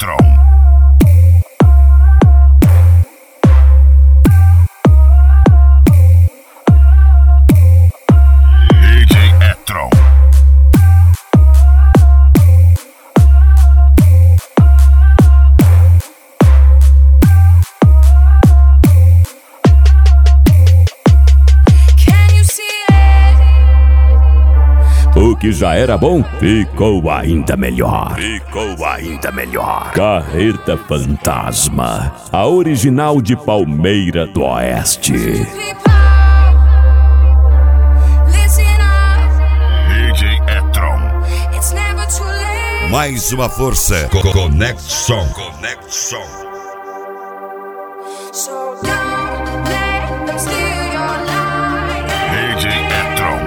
Etron. DJ Etron. O que já era bom, ficou ainda melhor. Ficou ainda melhor. Carreta Fantasma, a original de Palmeira do Oeste. DJ Etron. Mais uma força. Conexão. DJ Etron.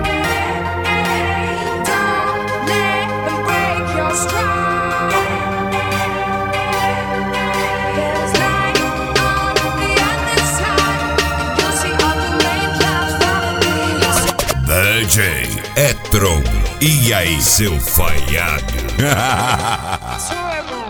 DJ Etron. E aí, seu falhado?